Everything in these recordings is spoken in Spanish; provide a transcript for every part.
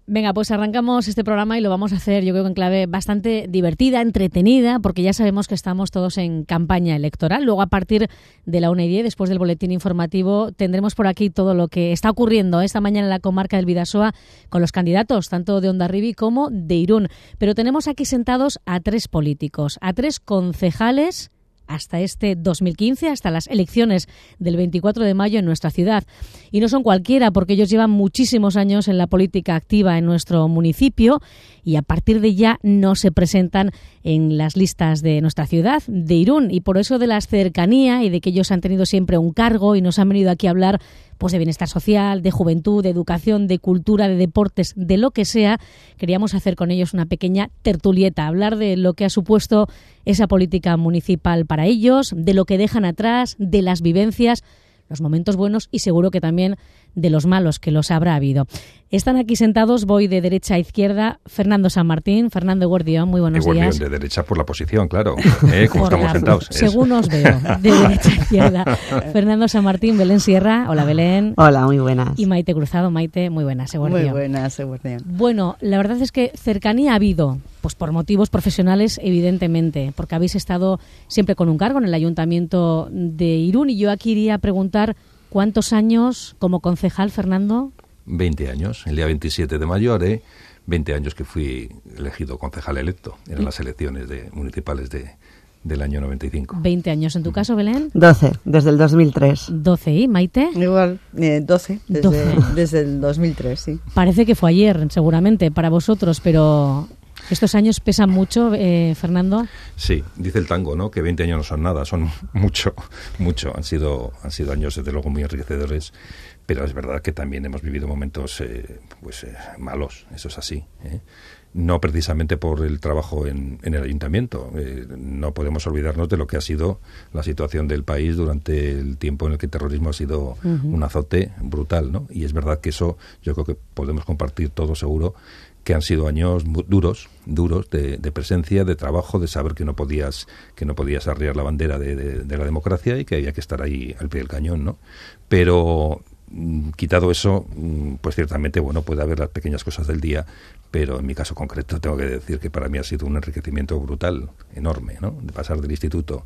Venga, pues arrancamos este programa y lo vamos a hacer, yo creo que en clave bastante divertida, entretenida, porque ya sabemos que estamos todos en campaña electoral. Luego, a partir de la 1:10, después del boletín informativo, tendremos por aquí todo lo que está ocurriendo esta mañana en la comarca del Bidasoa con los candidatos, tanto de Hondarribia como de Irún. Pero tenemos aquí sentados a 3 políticos, a 3 concejales hasta este 2015, hasta las elecciones del 24 de mayo en nuestra ciudad. Y no son cualquiera, porque ellos llevan muchísimos años en la política activa en nuestro municipio y a partir de ya no se presentan en las listas de nuestra ciudad, de Irún. Y por eso de la cercanía y de que ellos han tenido siempre un cargo y nos han venido aquí a hablar pues de bienestar social, de juventud, de educación, de cultura, de deportes, de lo que sea, queríamos hacer con ellos una pequeña tertulieta, hablar de lo que ha supuesto esa política municipal para ellos, de lo que dejan atrás, de las vivencias, los momentos buenos y seguro que también de los malos, que los habrá habido. Están aquí sentados, voy de derecha a izquierda, Fernando San Martín, Fernando Guardión, muy buenos días. De derecha por la posición, claro, como estamos sentados. Según os veo, de derecha a izquierda. Fernando San Martín, Belén Sierra, hola Belén. Hola, muy buenas. Y Maite Cruzado, Maite, muy buenas, Guardión. Muy buenas, Guardión. Bueno, la verdad es que cercanía ha habido, pues por motivos profesionales, evidentemente, porque habéis estado siempre con un cargo en el Ayuntamiento de Irún y yo aquí iría a preguntar ¿cuántos años como concejal, Fernando? 20 años. El día 27 de mayo haré 20 años que fui elegido concejal electo en las elecciones municipales del año 95. 20 años. ¿En tu caso, Belén? 12, desde el 2003. 12. ¿Y Maite? Igual, 12, desde el 2003, sí. Parece que fue ayer, seguramente, para vosotros, pero ¿estos años pesan mucho, Fernando? Sí, dice el tango, ¿no? Que 20 años no son nada, son mucho. Han sido años, desde luego, muy enriquecedores, pero es verdad que también hemos vivido momentos malos, eso es así, ¿eh? No precisamente por el trabajo en el ayuntamiento. No podemos olvidarnos de lo que ha sido la situación del país durante el tiempo en el que el terrorismo ha sido un azote brutal, ¿no? Y es verdad que eso yo creo que podemos compartir todos seguro, que han sido años duros de presencia, de trabajo, de saber que no podías arriar la bandera de la democracia y que había que estar ahí al pie del cañón, ¿no? Pero quitado eso, pues ciertamente, bueno, puede haber las pequeñas cosas del día, pero en mi caso concreto tengo que decir que para mí ha sido un enriquecimiento brutal, enorme, ¿no? De pasar del instituto,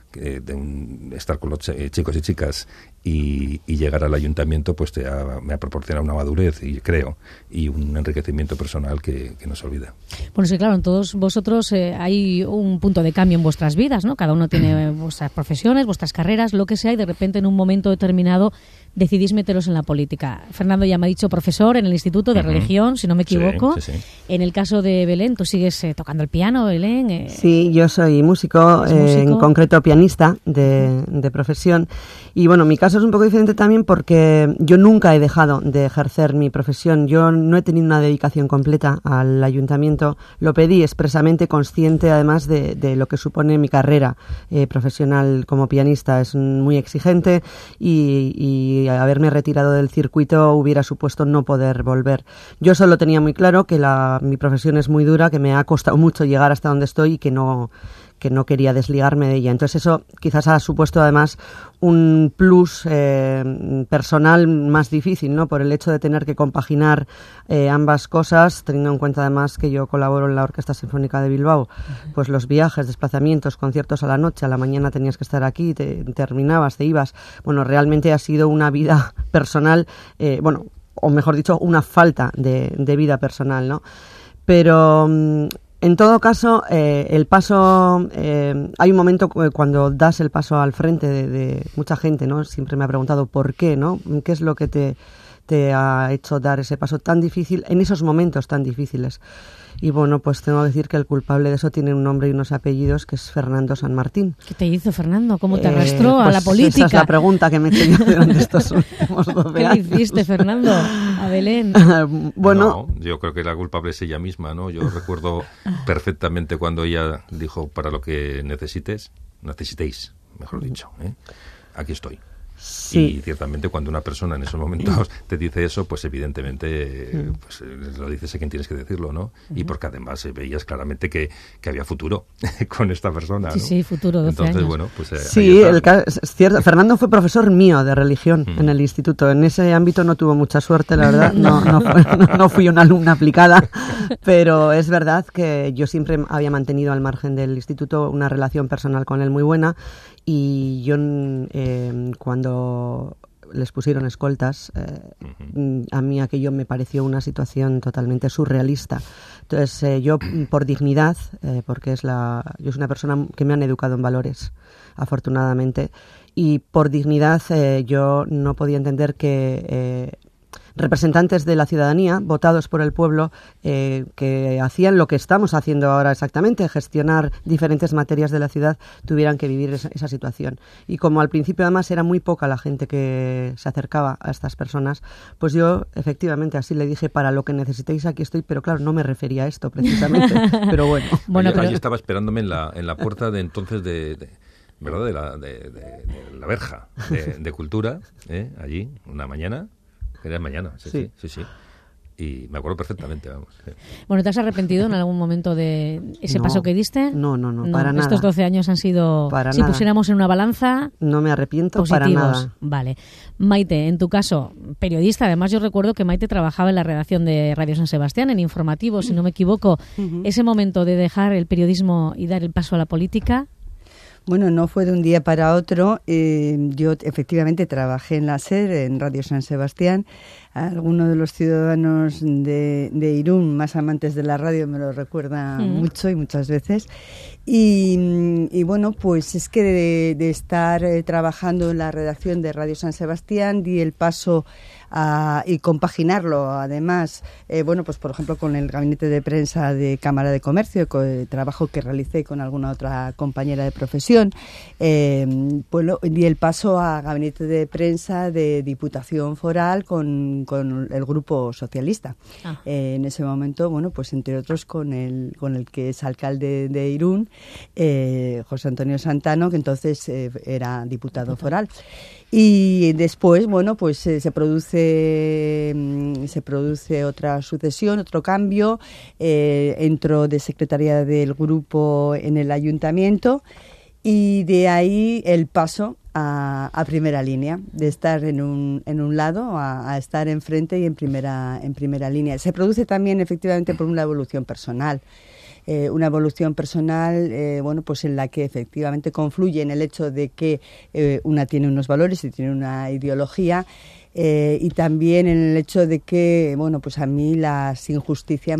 estar con los chicos y chicas y llegar al ayuntamiento, pues me ha proporcionado una madurez y un enriquecimiento personal que no se olvida. Bueno, sí, claro, en todos vosotros hay un punto de cambio en vuestras vidas, ¿no? Cada uno tiene vuestras profesiones, vuestras carreras, lo que sea, y de repente en un momento determinado decidís meteros en la política. Fernando ya me ha dicho profesor en el Instituto de Religión, si no me equivoco. Sí. En el caso de Belén, ¿tú sigues tocando el piano, Belén? Sí, yo soy músico, en concreto pianista de profesión. Y bueno, mi caso es un poco diferente también porque yo nunca he dejado de ejercer mi profesión. Yo no he tenido una dedicación completa al ayuntamiento. Lo pedí expresamente, consciente además de lo que supone mi carrera profesional como pianista. Es muy exigente y haberme retirado del circuito hubiera supuesto no poder volver. Yo solo tenía muy claro que mi profesión es muy dura, que me ha costado mucho llegar hasta donde estoy y que no quería desligarme de ella. Entonces eso quizás ha supuesto además un plus personal más difícil, ¿no? Por el hecho de tener que compaginar ambas cosas, teniendo en cuenta además que yo colaboro en la Orquesta Sinfónica de Bilbao. Pues los viajes, desplazamientos, conciertos a la noche, a la mañana tenías que estar aquí, terminabas, te ibas. Bueno, realmente ha sido una vida personal, o mejor dicho, una falta de vida personal, ¿no? Pero en todo caso, el paso, hay un momento cuando das el paso al frente de mucha gente, ¿no? Siempre me ha preguntado por qué, ¿no? ¿Qué es lo que te ha hecho dar ese paso tan difícil en esos momentos tan difíciles? Y bueno, pues tengo que decir que el culpable de eso tiene un nombre y unos apellidos, que es Fernando San Martín. ¿Qué te hizo, Fernando? ¿Cómo te arrastró a la política? Esa es la pregunta que me he hecho yo durante estos últimos 12 años. ¿Qué le hiciste, Fernando, a Belén? Bueno, no, yo creo que la culpable es ella misma, ¿no? Yo recuerdo perfectamente cuando ella dijo, para lo que necesitéis, mejor dicho, aquí estoy. Sí. Y ciertamente cuando una persona en esos momentos te dice eso, pues evidentemente pues, lo dices a quien tienes que decirlo, ¿no? Y porque además veías claramente que había futuro con esta persona, ¿no? Sí, futuro, 12 Entonces, años. bueno, pues sí, es cierto. Fernando fue profesor mío de religión en el instituto. En ese ámbito no tuvo mucha suerte, la verdad. No fui una alumna aplicada, pero es verdad que yo siempre había mantenido al margen del instituto una relación personal con él muy buena. Y yo cuando les pusieron escoltas, a mí aquello me pareció una situación totalmente surrealista. Entonces yo por dignidad, porque yo soy una persona que me han educado en valores, afortunadamente, y por dignidad yo no podía entender que representantes de la ciudadanía, votados por el pueblo, que hacían lo que estamos haciendo ahora exactamente, gestionar diferentes materias de la ciudad, tuvieran que vivir esa situación. Y como al principio además era muy poca la gente que se acercaba a estas personas, pues yo efectivamente así le dije, para lo que necesitéis aquí estoy, pero claro, no me refería a esto precisamente, pero bueno. Allí estaba esperándome en la puerta de entonces ¿verdad? De la verja de cultura, allí, una mañana. Era mañana, sí. Y me acuerdo perfectamente, vamos. Sí. Bueno, ¿te has arrepentido en algún momento de ese paso que diste? No, para nada. Estos 12 años han sido, si pusiéramos en una balanza, no me arrepiento positivos. Para nada. Vale. Maite, en tu caso, periodista, además yo recuerdo que Maite trabajaba en la redacción de Radio San Sebastián, en informativos, si no me equivoco. Ese momento de dejar el periodismo y dar el paso a la política... Bueno, no fue de un día para otro. Yo efectivamente trabajé en la SER, en Radio San Sebastián. Algunos de los ciudadanos de Irún, más amantes de la radio, me lo recuerdan mucho y muchas veces. Y bueno, pues es que de estar trabajando en la redacción de Radio San Sebastián, di el paso y compaginarlo, además, bueno, pues por ejemplo con el gabinete de prensa de Cámara de Comercio, el trabajo que realicé con alguna otra compañera de profesión, bueno, di el paso a gabinete de prensa de Diputación Foral con el Grupo Socialista. En ese momento, bueno, pues entre otros con el que es alcalde de Irún, José Antonio Santano, que entonces era diputado foral. Y después, bueno, pues se produce otra sucesión, otro cambio. Entro de secretaria del grupo en el ayuntamiento y de ahí el paso a primera línea, de estar en un lado a estar enfrente y en primera línea. Se produce también efectivamente por una evolución personal. Bueno, pues en la que efectivamente confluye en el hecho de que una tiene unos valores y tiene una ideología, y también en el hecho de que, bueno, pues a mí las injusticias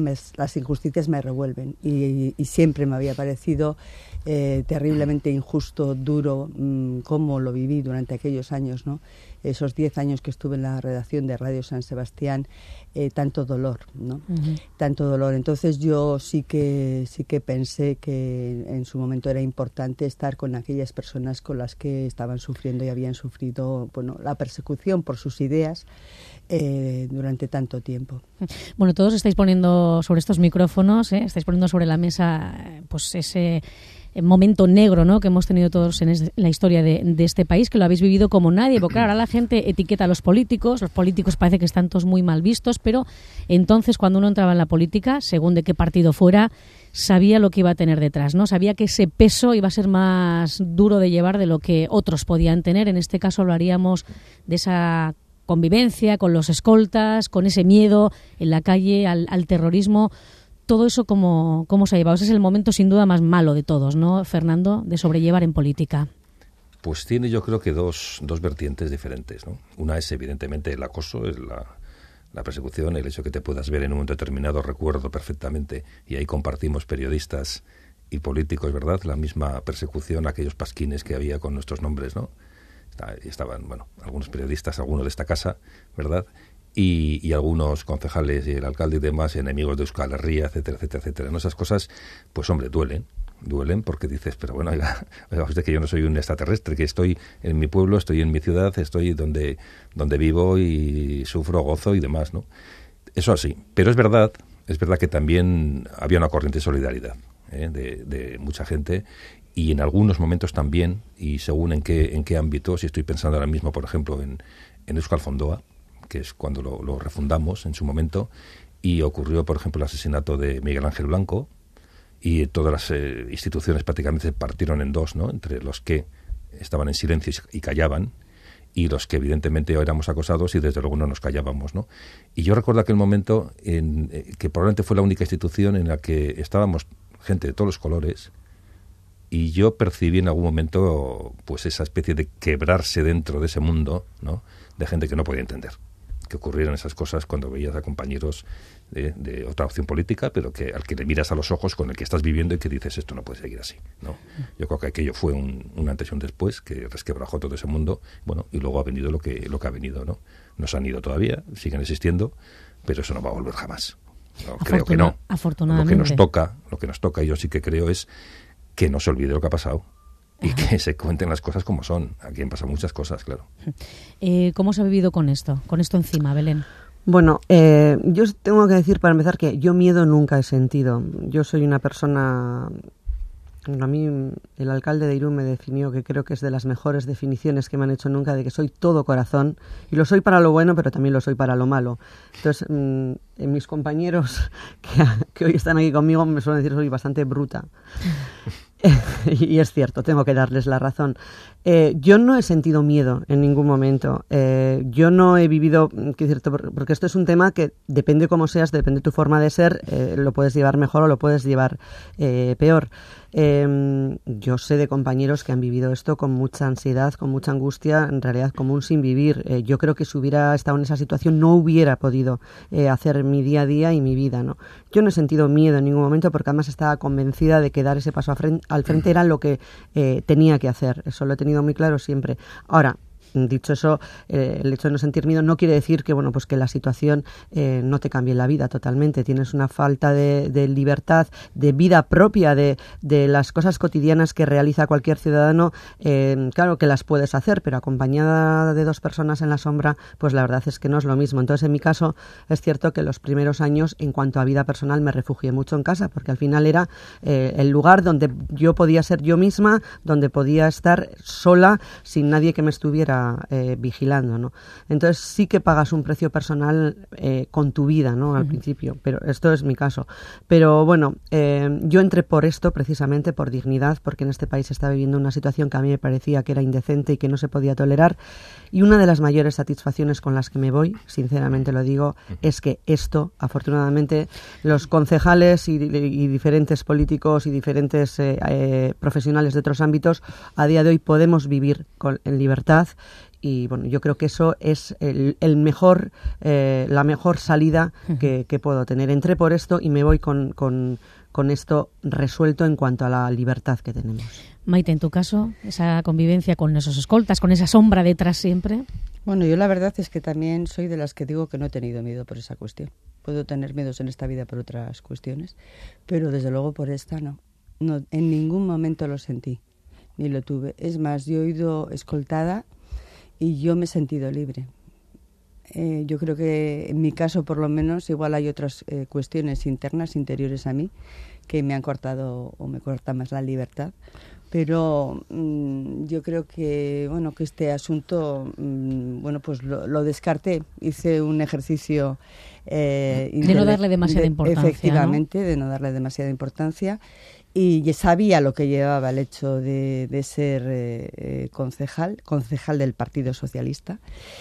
me revuelven y siempre me había parecido terriblemente injusto, duro, como lo viví durante aquellos años, ¿no? Esos 10 años que estuve en la redacción de Radio San Sebastián, tanto dolor, ¿no? Tanto dolor. Entonces yo sí que pensé que en su momento era importante estar con aquellas personas con las que estaban sufriendo y habían sufrido, bueno, la persecución por sus ideas durante tanto tiempo. Bueno, todos estáis poniendo sobre estos micrófonos, estáis poniendo sobre la mesa pues ese momento negro, ¿no?, que hemos tenido todos en la historia de este país, que lo habéis vivido como nadie. Porque claro, ahora la gente etiqueta a los políticos parece que están todos muy mal vistos, pero entonces cuando uno entraba en la política, según de qué partido fuera, sabía lo que iba a tener detrás, ¿no? Sabía que ese peso iba a ser más duro de llevar de lo que otros podían tener. En este caso hablaríamos de esa convivencia con los escoltas, con ese miedo en la calle al terrorismo. Todo eso, ¿cómo se ha llevado? Ese es el momento sin duda más malo de todos, ¿no, Fernando?, de sobrellevar en política. Pues tiene, yo creo que dos vertientes diferentes, ¿no? Una es evidentemente el acoso, es la persecución, el hecho que te puedas ver en un momento determinado. Recuerdo perfectamente, y ahí compartimos periodistas y políticos, ¿verdad?, la misma persecución, aquellos pasquines que había con nuestros nombres, ¿no? Estaban, bueno, algunos periodistas, algunos de esta casa, ¿verdad?, y algunos concejales y el alcalde y demás, enemigos de Euskal Herria, etcétera, etcétera, etcétera. ¿No? Esas cosas, pues hombre, duelen porque dices, pero bueno, oiga usted, que yo no soy un extraterrestre, que estoy en mi pueblo, estoy en mi ciudad, estoy donde vivo y sufro, gozo y demás, ¿no? Eso así. Pero es verdad que también había una corriente de solidaridad, de mucha gente, y en algunos momentos también, y según en qué ámbito, si estoy pensando ahora mismo, por ejemplo, en Euskal Fondoa, que es cuando lo refundamos en su momento, y ocurrió, por ejemplo, el asesinato de Miguel Ángel Blanco, y todas las instituciones prácticamente se partieron en dos, ¿no? Entre los que estaban en silencio y callaban, y los que evidentemente éramos acosados y desde luego no nos callábamos, ¿no? Y yo recuerdo aquel momento que probablemente fue la única institución en la que estábamos gente de todos los colores, y yo percibí en algún momento pues esa especie de quebrarse dentro de ese mundo, ¿no? De gente que no podía entender que ocurrieran esas cosas cuando veías a compañeros de otra opción política, pero al que le miras a los ojos con el que estás viviendo y que dices, esto no puede seguir así, ¿no? Yo creo que aquello fue un antes y un después que resquebrajó todo ese mundo, bueno, y luego ha venido lo que ha venido, ¿no? No se han ido todavía, siguen existiendo, pero eso no va a volver jamás. No, creo que no. Afortunadamente. Lo que nos toca, y yo sí que creo, es que no se olvide lo que ha pasado y que se cuenten las cosas como son. Aquí han pasado muchas cosas, claro. ¿Cómo se ha vivido con esto encima, Belén? Bueno, yo tengo que decir para empezar que yo miedo nunca he sentido. Yo soy una persona... A mí el alcalde de Irún me definió, que creo que es de las mejores definiciones que me han hecho nunca, de que soy todo corazón, y lo soy para lo bueno, pero también lo soy para lo malo. Entonces, mis compañeros que hoy están aquí conmigo me suelen decir que soy bastante bruta. Y es cierto, tengo que darles la razón. Yo no he sentido miedo en ningún momento. Yo no he vivido, porque esto es un tema que depende cómo seas, depende de tu forma de ser, lo puedes llevar mejor o lo puedes llevar peor. Yo sé de compañeros que han vivido esto con mucha ansiedad, con mucha angustia, en realidad como un sin vivir. Yo creo que si hubiera estado en esa situación no hubiera podido hacer mi día a día y mi vida, ¿no? Yo no he sentido miedo en ningún momento porque además estaba convencida de que dar ese paso al frente era lo que tenía que hacer. Eso lo he tenido muy claro siempre. Ahora, dicho eso, el hecho de no sentir miedo no quiere decir que bueno, pues que la situación no te cambie la vida totalmente. Tienes una falta de libertad, de vida propia, de las cosas cotidianas que realiza cualquier ciudadano. Claro que las puedes hacer, pero acompañada de dos personas en la sombra, pues la verdad es que no es lo mismo. Entonces, en mi caso, es cierto que los primeros años, en cuanto a vida personal, me refugié mucho en casa, porque al final era el lugar donde yo podía ser yo misma, donde podía estar sola, sin nadie que me estuviera vigilando, ¿no? Entonces sí que pagas un precio personal con tu vida, ¿no? Al principio, pero esto es mi caso. Pero bueno, yo entré por esto, precisamente por dignidad, porque en este país se está viviendo una situación que a mí me parecía que era indecente y que no se podía tolerar, y una de las mayores satisfacciones con las que me voy, sinceramente lo digo, es que esto, afortunadamente, los concejales y diferentes políticos y diferentes profesionales de otros ámbitos, a día de hoy podemos vivir en libertad. Y bueno, yo creo que eso es la mejor salida que puedo tener. Entré por esto y me voy con esto resuelto en cuanto a la libertad que tenemos. Maite, en tu caso, esa convivencia con esos escoltas, con esa sombra detrás siempre. Bueno, yo la verdad es que también soy de las que digo que no he tenido miedo por esa cuestión. Puedo tener miedos en esta vida por otras cuestiones, pero desde luego por esta no. No, en ningún momento lo sentí, ni lo tuve. Es más, yo he ido escoltada y yo me he sentido libre. Yo creo que en mi caso, por lo menos, igual hay otras cuestiones internas, interiores a mí, que me han cortado o me corta más la libertad. Pero yo creo que que este asunto pues lo descarté. Hice un ejercicio de no darle demasiada importancia. Efectivamente, ¿no? De no darle demasiada importancia. Y sabía lo que llevaba el hecho de ser concejal del Partido Socialista.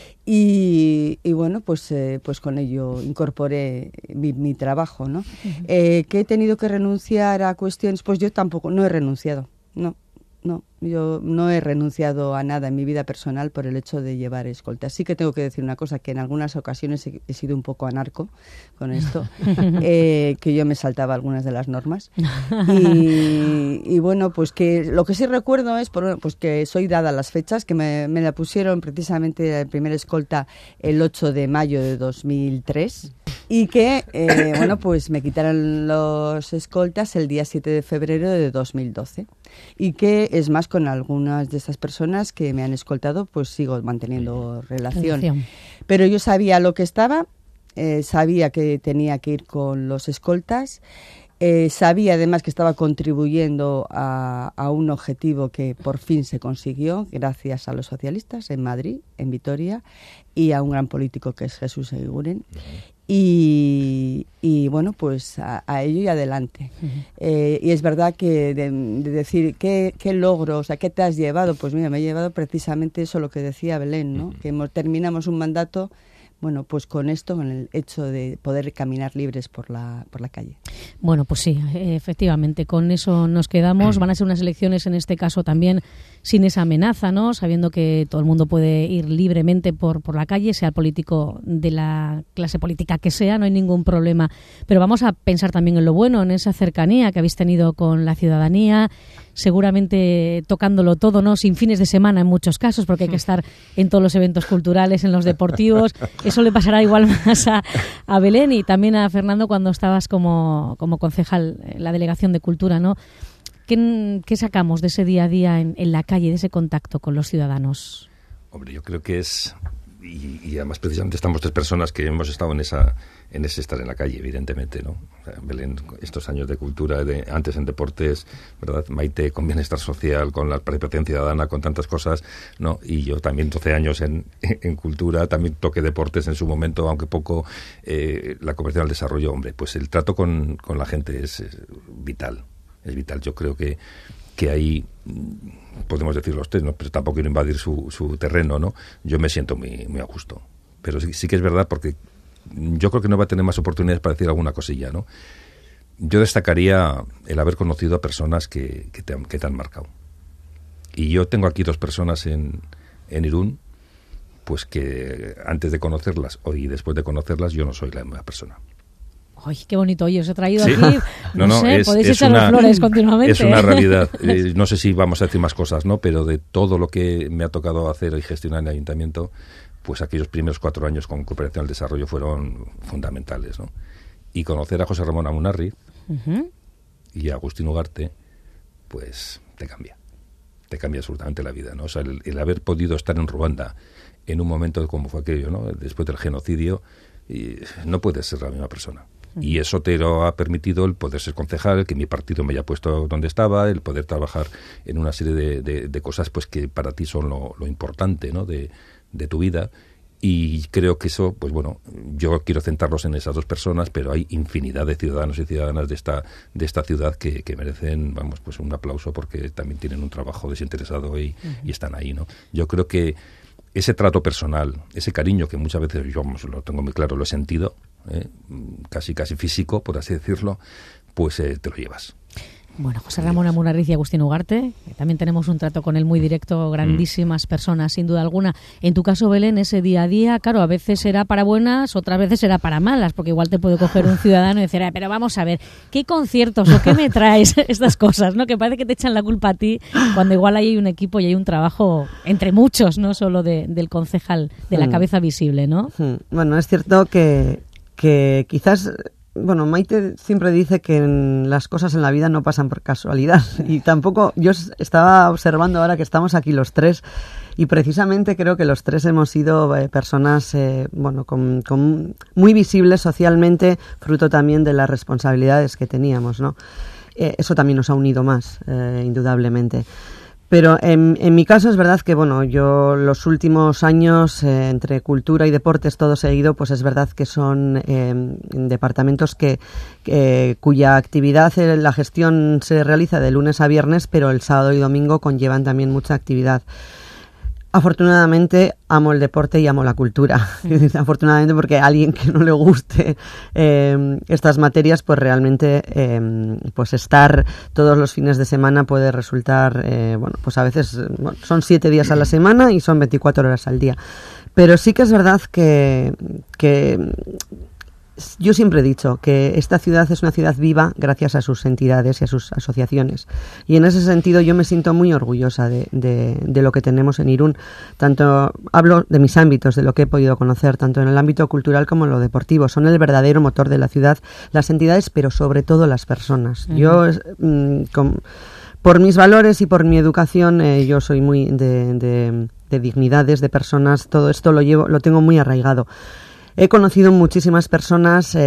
Y bueno, pues con ello incorporé mi trabajo, ¿no? Uh-huh. Que he tenido que renunciar a cuestiones, pues yo tampoco, no he renunciado, no, yo no he renunciado a nada en mi vida personal por el hecho de llevar escolta. Sí que tengo que decir una cosa, que en algunas ocasiones he sido un poco anarco con esto, que yo me saltaba algunas de las normas. Y bueno, pues que lo que sí recuerdo es pues que soy dada las fechas, que me la pusieron precisamente la primera escolta el 8 de mayo de 2003. Y que, pues me quitaron los escoltas el día 7 de febrero de 2012. Y que, es más, con algunas de estas personas que me han escoltado, pues sigo manteniendo relación. Pero yo sabía lo que estaba, sabía que tenía que ir con los escoltas. Sabía además que estaba contribuyendo a un objetivo que por fin se consiguió gracias a los socialistas en Madrid, en Vitoria, y a un gran político que es Jesús Eguiguren. Y bueno, pues a ello y adelante. Y es verdad que de decir ¿qué logro, o sea, qué te has llevado? Pues mira, me he llevado precisamente eso, lo que decía Belén, ¿no? Que terminamos un mandato, bueno, pues con esto, con el hecho de poder caminar libres por la calle. Bueno, pues sí, efectivamente, con eso nos quedamos. Van a ser unas elecciones, en este caso también, sin esa amenaza, ¿no? Sabiendo que todo el mundo puede ir libremente por la calle, sea el político de la clase política que sea, no hay ningún problema. Pero vamos a pensar también en lo bueno, en esa cercanía que habéis tenido con la ciudadanía, seguramente tocándolo todo, ¿no? Sin fines de semana en muchos casos, porque hay que estar en todos los eventos culturales, en los deportivos. Eso le pasará igual más a Belén y también a Fernando cuando estabas como concejal en la Delegación de Cultura, ¿no? ¿Qué sacamos de ese día a día en la calle, de ese contacto con los ciudadanos? Hombre, yo creo que es... Y además precisamente estamos 3 personas que hemos estado en ese estar en la calle, evidentemente, ¿no? O sea, Belén, estos años de cultura, antes en deportes, ¿verdad? Maite con bienestar social, con la participación ciudadana, con tantas cosas, ¿no? Y yo también 12 años en cultura, también toqué deportes en su momento, aunque poco, la cooperación al desarrollo. Hombre, pues el trato con la gente es vital, es vital. Yo creo que ahí podemos decir los 3, ¿no? Pero tampoco quiero invadir su terreno, ¿no? Yo me siento muy, muy a gusto. Pero sí que es verdad, porque yo creo que no va a tener más oportunidades para decir alguna cosilla, ¿no? Yo destacaría el haber conocido a personas que te han marcado. Y yo tengo aquí 2 personas en Irún, pues que antes de conocerlas y después de conocerlas yo no soy la misma persona. ¡Ay, qué bonito! Oye, os he traído ¿Sí? aquí. No sé, podéis echarnos flores continuamente. Es una realidad. No sé si vamos a decir más cosas, ¿no? Pero de todo lo que me ha tocado hacer y gestionar en el ayuntamiento, pues aquellos primeros 4 años con cooperación al desarrollo fueron fundamentales, ¿no? Y conocer a José Ramón Amunarriz y a Agustín Ugarte, pues te cambia absolutamente la vida, ¿no? O sea, el haber podido estar en Ruanda en un momento como fue aquello, ¿no? Después del genocidio, y no puedes ser la misma persona. Y eso te lo ha permitido el poder ser concejal, que mi partido me haya puesto donde estaba, el poder trabajar en una serie de cosas pues que para ti son lo importante, ¿no? de tu vida. Y creo que eso, pues bueno, yo quiero centrarlos en esas 2 personas, pero hay infinidad de ciudadanos y ciudadanas de esta ciudad que merecen, vamos, pues un aplauso, porque también tienen un trabajo desinteresado y están ahí, ¿no? Yo creo que ese trato personal, ese cariño que muchas veces yo lo tengo muy claro, lo he sentido, casi físico, por así decirlo, pues te lo llevas. Bueno, José Ramón Amunarriz y Agustín Ugarte, también tenemos un trato con él muy directo, grandísimas personas, sin duda alguna. En tu caso, Belén, ese día a día, claro, a veces será para buenas, otras veces será para malas, porque igual te puede coger un ciudadano y decir, pero vamos a ver, ¿qué conciertos o qué me traes? Estas cosas, ¿no? Que parece que te echan la culpa a ti, cuando igual hay un equipo y hay un trabajo entre muchos, no solo del concejal, de la cabeza visible, ¿no? Bueno, es cierto que quizás... Bueno, Maite siempre dice que las cosas en la vida no pasan por casualidad y tampoco, yo estaba observando ahora que estamos aquí los 3 y precisamente creo que los 3 hemos sido personas con muy visibles socialmente, fruto también de las responsabilidades que teníamos, ¿no? Eso también nos ha unido más, indudablemente. Pero en mi caso es verdad que, bueno, yo los últimos años, entre cultura y deportes, todo seguido, pues es verdad que son departamentos cuya actividad, la gestión se realiza de lunes a viernes, pero el sábado y domingo conllevan también mucha actividad. Afortunadamente amo el deporte y amo la cultura. Afortunadamente, porque a alguien que no le guste estas materias, pues realmente pues estar todos los fines de semana puede resultar, pues a veces son 7 días a la semana y son 24 horas al día. Pero sí que es verdad que yo siempre he dicho que esta ciudad es una ciudad viva gracias a sus entidades y a sus asociaciones. Y en ese sentido yo me siento muy orgullosa de lo que tenemos en Irún. Tanto hablo de mis ámbitos, de lo que he podido conocer, tanto en el ámbito cultural como en lo deportivo. Son el verdadero motor de la ciudad, las entidades, pero sobre todo las personas. Yo, por mis valores y por mi educación, yo soy muy de dignidades, de personas. Todo esto lo tengo muy arraigado. He conocido muchísimas personas,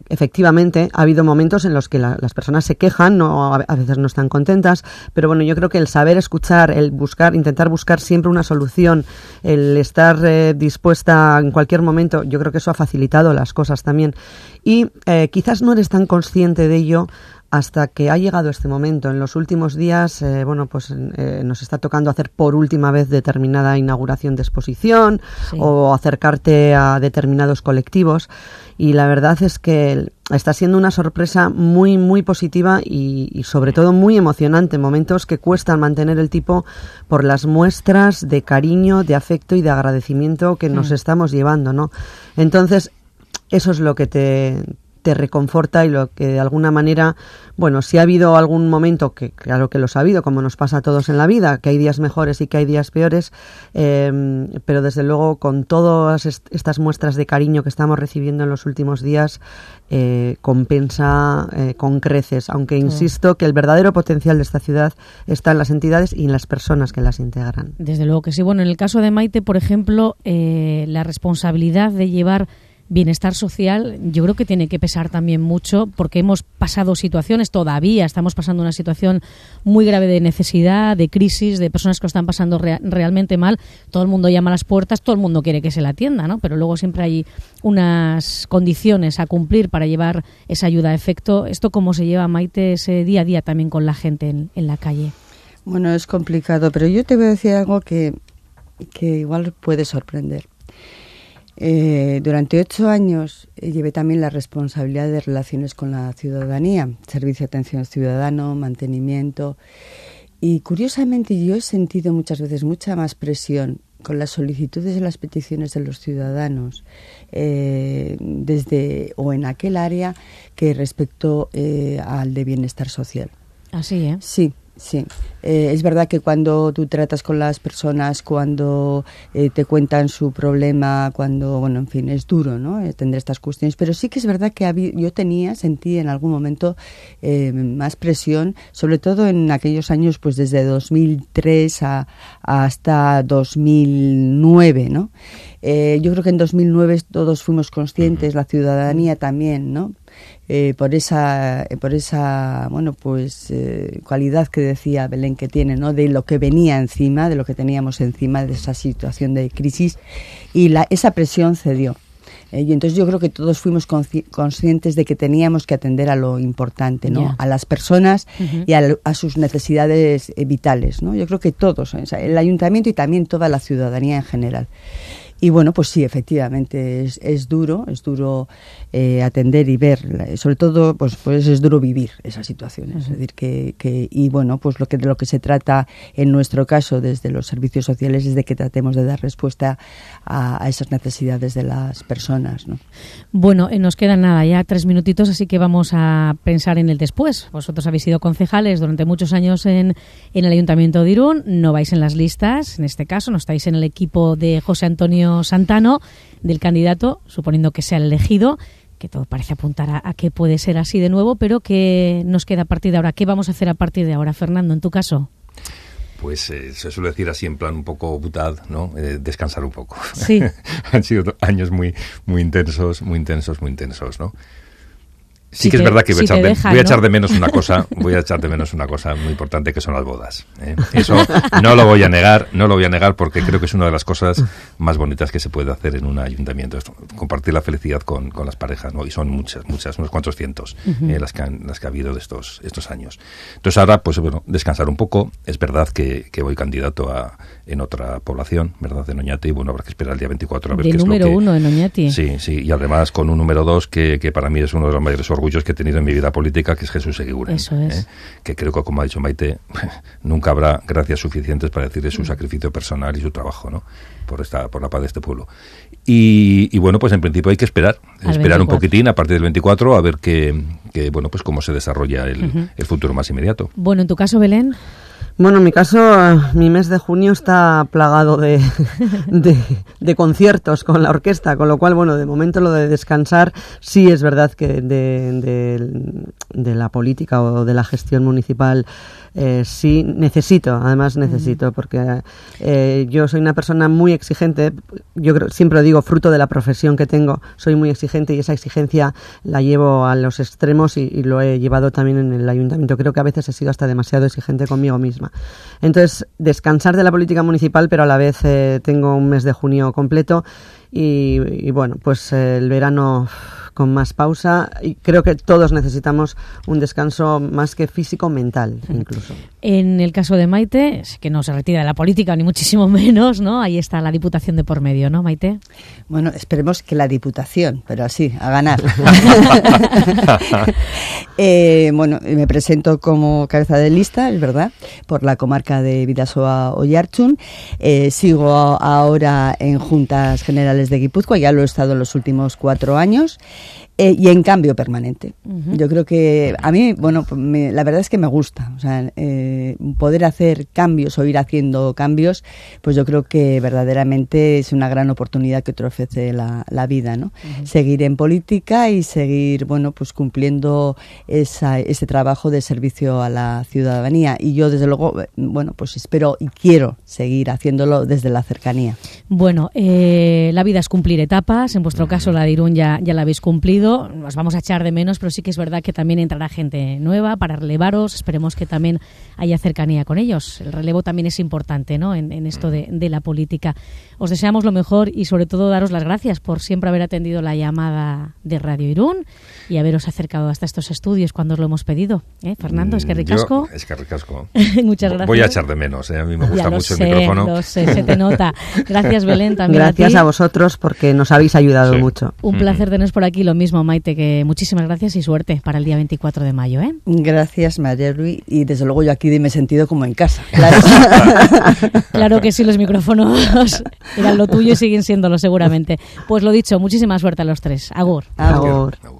efectivamente ha habido momentos en los que las personas se quejan, no, a veces no están contentas, pero bueno, yo creo que el saber escuchar, el buscar, intentar buscar siempre una solución, el estar dispuesta en cualquier momento, yo creo que eso ha facilitado las cosas también. Y quizás no eres tan consciente de ello hasta que ha llegado este momento. En los últimos días, nos está tocando hacer por última vez determinada inauguración de exposición, sí, o acercarte a determinados colectivos, y la verdad es que está siendo una sorpresa muy, muy positiva y sobre todo muy emocionante, momentos que cuestan mantener el tipo por las muestras de cariño, de afecto y de agradecimiento que nos estamos llevando, ¿no? Entonces, eso es lo que te reconforta y lo que de alguna manera, bueno, si ha habido algún momento, que claro que los ha habido, como nos pasa a todos en la vida, que hay días mejores y que hay días peores, pero desde luego con todas estas muestras de cariño que estamos recibiendo en los últimos días, compensa con creces, aunque insisto que el verdadero potencial de esta ciudad está en las entidades y en las personas que las integran. Desde luego que sí. Bueno, en el caso de Maite, por ejemplo, la responsabilidad de llevar bienestar social, yo creo que tiene que pesar también mucho, porque hemos pasado situaciones, todavía estamos pasando una situación muy grave de necesidad, de crisis, de personas que lo están pasando realmente mal. Todo el mundo llama a las puertas, todo el mundo quiere que se la atienda, ¿no? Pero luego siempre hay unas condiciones a cumplir para llevar esa ayuda a efecto. ¿Esto cómo se lleva, Maite, ese día a día también con la gente en la calle? Bueno, es complicado, pero yo te voy a decir algo que igual puede sorprender. Durante 8 años llevé también la responsabilidad de relaciones con la ciudadanía, servicio de atención al ciudadano, mantenimiento, y curiosamente yo he sentido muchas veces mucha más presión con las solicitudes y las peticiones de los ciudadanos desde o en aquel área que respecto al de bienestar social. Así, ¿eh? Sí. Sí, es verdad que cuando tú tratas con las personas, cuando te cuentan su problema, cuando, bueno, en fin, es duro, ¿no? Tendré estas cuestiones, pero sí que es verdad que sentí en algún momento más presión, sobre todo en aquellos años, pues desde 2003 hasta 2009, ¿no? Yo creo que en 2009 todos fuimos conscientes, la ciudadanía también, ¿no? Por esa bueno, pues cualidad que decía Belén que tiene, ¿no? De lo que venía encima, de lo que teníamos encima, de esa situación de crisis, y esa presión cedió. Y entonces yo creo que todos fuimos conscientes de que teníamos que atender a lo importante, ¿no? Yeah. A las personas y a sus necesidades vitales, ¿no? Yo creo que todos, o sea, el ayuntamiento y también toda la ciudadanía en general. Y bueno, pues sí, efectivamente es duro atender y ver, sobre todo pues es duro vivir esas situaciones. Es decir, y bueno, pues de lo que se trata en nuestro caso desde los servicios sociales es de que tratemos de dar respuesta a esas necesidades de las personas, ¿no? Bueno, nos quedan ya 3 minutitos, así que vamos a pensar en el después. Vosotros habéis sido concejales durante muchos años en el Ayuntamiento de Irún, no vais en las listas, en este caso, no estáis en el equipo de José Antonio Santano, del candidato, suponiendo que sea el elegido, que todo parece apuntar a que puede ser así de nuevo, pero ¿qué nos queda a partir de ahora? ¿Qué vamos a hacer a partir de ahora, Fernando, en tu caso? Pues se suele decir así en plan un poco butad, ¿no? Descansar un poco. Sí. Han sido años muy intensos, ¿no? Sí que es verdad que voy a echar de menos una cosa muy importante, que son las bodas, ¿eh? Eso no lo voy a negar porque creo que es una de las cosas más bonitas que se puede hacer en un ayuntamiento, es compartir la felicidad con las parejas, ¿no? Y son muchas, unos cuantos cientos las que ha habido de estos años. Entonces ahora, pues bueno, descansar un poco. Es verdad que voy candidato en otra población, ¿verdad? En Oñati, y bueno, habrá que esperar el día 24 a ver qué es lo que... De número 1 en Oñati. Sí, y además con un número 2 que para mí es uno de los mayores orgullos que he tenido en mi vida política, que es Jesús Eguiguren. Eso es. Que creo que, como ha dicho Maite, nunca habrá gracias suficientes para decir de su sacrificio personal y su trabajo, ¿no? Por la paz de este pueblo. Y bueno, pues en principio hay que esperar un poquitín a partir del 24 a ver que bueno, pues cómo se desarrolla el futuro más inmediato. Bueno, en tu caso, Belén. Bueno, en mi caso, mi mes de junio está plagado de conciertos con la orquesta, con lo cual, bueno, de momento lo de descansar, sí es verdad que de la política o de la gestión municipal sí necesito, porque yo soy una persona muy exigente, yo creo, siempre lo digo, fruto de la profesión que tengo, soy muy exigente y esa exigencia la llevo a los extremos y lo he llevado también en el ayuntamiento. Creo que a veces he sido hasta demasiado exigente conmigo misma. Entonces, descansar de la política municipal, pero a la vez tengo un mes de junio completo y bueno, pues el verano con más pausa, y creo que todos necesitamos un descanso más que físico, mental incluso. En el caso de Maite, que no se retira de la política ni muchísimo menos, ¿no? Ahí está la Diputación de por medio, ¿no, Maite? Bueno, esperemos que la Diputación, pero así, a ganar. Bueno, me presento como cabeza de lista, es verdad, por la comarca de Bidasoa-Oiartzun. Sigo ahora en Juntas Generales de Guipúzcoa, ya lo he estado en los últimos 4 años. Y en cambio permanente. Uh-huh. Yo creo que a mí, bueno, la verdad es que me gusta. O sea, poder hacer cambios o ir haciendo cambios, pues yo creo que verdaderamente es una gran oportunidad que te ofrece la vida, ¿no? Uh-huh. Seguir en política y seguir, bueno, pues cumpliendo ese trabajo de servicio a la ciudadanía. Y yo, desde luego, bueno, pues espero y quiero seguir haciéndolo desde la cercanía. Bueno, la vida es cumplir etapas. En vuestro caso, la de Irún ya la habéis cumplido. Nos vamos a echar de menos, pero sí que es verdad que también entrará gente nueva para relevaros. Esperemos que también haya cercanía con ellos. El relevo también es importante, ¿no? En esto de la política. Os deseamos lo mejor y sobre todo daros las gracias por siempre haber atendido la llamada de Radio Irún y haberos acercado hasta estos estudios cuando os lo hemos pedido. Fernando, es que ricasco. Es que ricasco. Muchas gracias. Voy a echar de menos, a mí me gusta mucho el micrófono. Lo sé, se te nota. Gracias, Belén, también. Gracias a vosotros porque nos habéis ayudado mucho. Un placer teneros por aquí, lo mismo, Maite, que muchísimas gracias y suerte para el día 24 de mayo. Gracias, María Luis, y desde luego yo aquí me he sentido como en casa. Claro, claro que sí, los micrófonos eran lo tuyo y siguen siéndolo seguramente. Pues lo dicho, muchísima suerte a los tres. Agur. Agur.